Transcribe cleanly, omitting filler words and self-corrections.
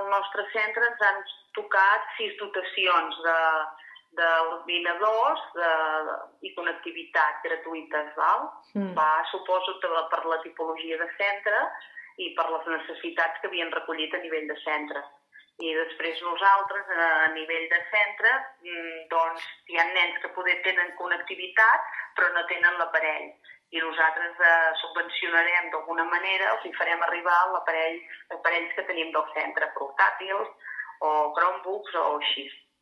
nostre centre ens han tocat 6 dotacions d'ordinadors i connectivitat gratuïtes, val? Suposo que per la tipologia de centre i per les necessitats que havien recollit a nivell de centre. I després nosaltres, a nivell de centre, doncs hi ha nens que poder tenen connectivitat però no tenen l'aparell. I nosaltres subvencionarem d'alguna manera, els hi farem arribar aparells que tenim del centre, portàtils o Chromebooks o així.